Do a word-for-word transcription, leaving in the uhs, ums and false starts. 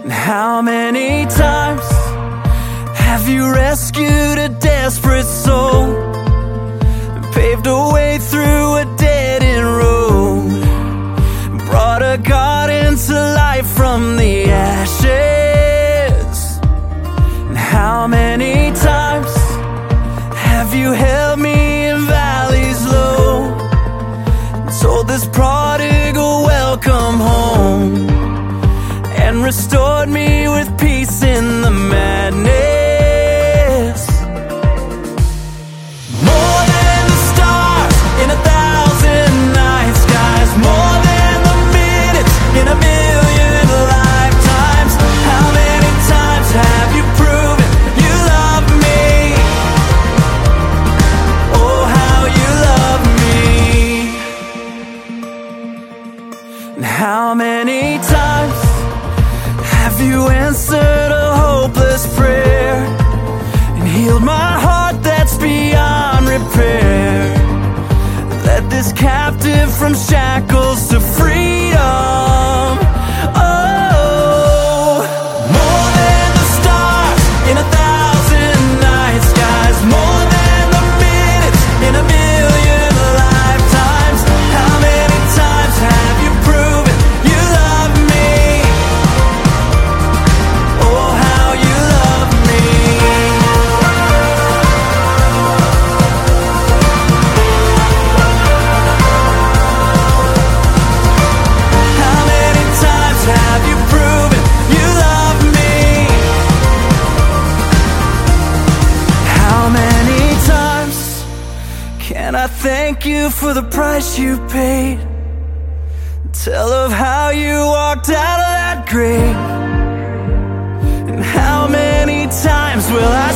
And how many times have you rescued a desperate soul and paved a way through a dead-end road, brought a garden to life from the ashes? And how many times have you held me in valleys low and told this prodigal welcome home, and restored me with peace in the madness? More than the stars in a thousand night skies, more than the minutes in a million lifetimes. How many times have you proven you love me? Oh, how you love me. And how many times have you answered a hopeless prayer and healed my heart that's beyond repair? Led this captive from shackles to freedom. Oh, more than the stars in a thousand night skies, more than the minutes in a million lifetimes. How many times have you proven you love me? Oh, how you love me. How many times have you proven you love me? How many times can I thank you for the price you paid? Tell of how you walked out of that grave. And how many times will I